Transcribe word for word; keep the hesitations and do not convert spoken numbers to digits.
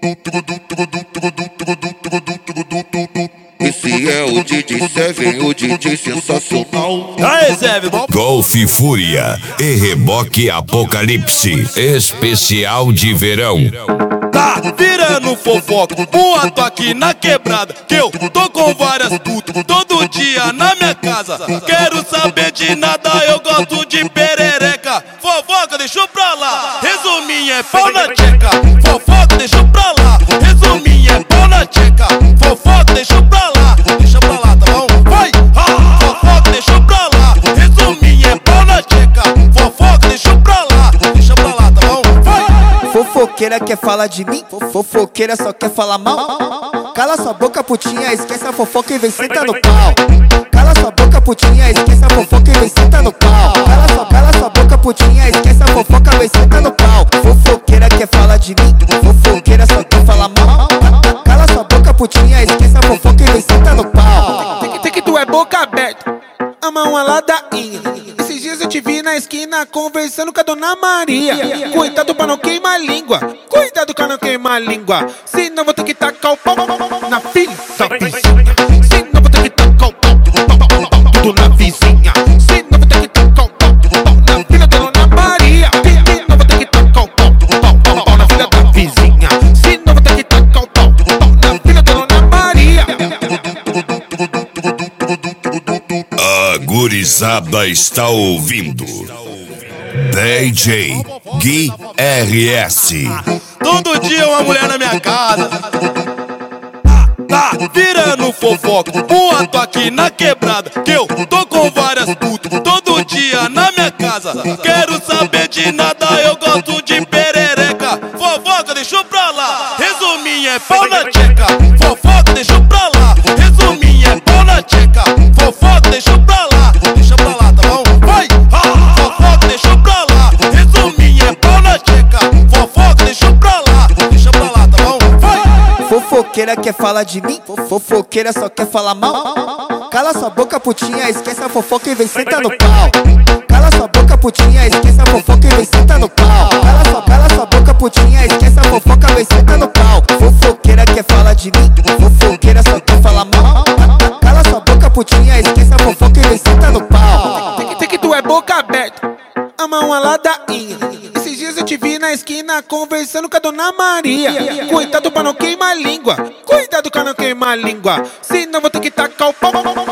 Esse é o D J Seven, o D J sensacional. Aê, Seven, bom? Golf Fúria e Reboque Apocalipse, especial de verão. Tá virando fofoca, boato aqui na quebrada, que eu tô com várias putas todo dia na minha casa. Quero saber de nada, eu gosto de perereca. Fofoca, deixa pra lá, resuminho é pau na tcheca. Fofoca, deixa pra lá, resuminho é pau na tcheca. Fofoca, deixa pra lá, deixa pra lá, tá bom? Vai! Ah! Fofoca, deixa pra lá, resuminho é pau na tcheca. Fofoca, deixa pra lá, deixa pra lá, tá bom? Vai! Fofoqueira quer falar de mim, fofoqueira só quer falar mal. Cala sua boca, putinha, esquece a fofoca e vem sentar no pau. Cala sua boca, putinha, esquece a fofoca e vem sentar no pau. Cala sua, cala sua boca, putinha, esquece a fofoca, vem sentar no pau. Fofoqueira quer falar de mim, fofoqueira só quer falar mal. Cala sua boca, putinha, esquece a fofoca e vem sentar no pau. Tem que, tem que tu é boca aberta, a mão a ladainha. Esses dias eu te vi na esquina conversando com a Dona Maria. Cuidado pra não queimar a língua, cuidado pra não queimar a língua. Senão vou ter que tacar o pau na filha da vizinha. Senão vou ter que tacar o pau tudo na vizinha. Senão vou ter que tacar o pau na filha da Dona Maria. Senão vou ter que tacar o pau na filha da vizinha. Senão vou ter que tacar o pau na filha da Dona Maria. A gurizada está ouvindo D J Gui R S. Todo dia uma mulher na minha casa. Tá virando fofoca, boato aqui na quebrada, que eu tô com várias putas todo dia na minha casa. Quero saber de nada, eu gosto de perereca. Fofoca, deixa pra lá, resuminho é pau na tcheca. Fofoca, deixa pra lá, resuminho é pau na tcheca. Fofoca, deixa pra lá, deixa pra lá, tá bom? Vai! Ah! Fofoca, deixa pra lá, resuminho é pau na tcheca. Fofoca, deixa pra lá, deixa pra lá, tá bom? Vai! Fofoqueira quer falar de mim, fofoqueira só quer falar mal. Cala sua boca, putinha, esquece a fofoca e vem sentar no pau. Cala sua boca, putinha, esquece a fofoca e vem sentar no pau. Cala sua, cala sua boca, putinha, esquece a fofoca, vem sentar no pau. Fofoqueira quer falar de mim, fofoqueira só quer falar mal. Cala sua boca, putinha, esquece a fofoca e vem sentar no pau. Tem que, tem que tu é boca aberta, a mão a ladainha. Esses dias eu te vi na esquina conversando com a Dona Maria. Cuidado pra não queimar a língua, cuidado pra não queimar a língua. Senão vou ter que tacar o pau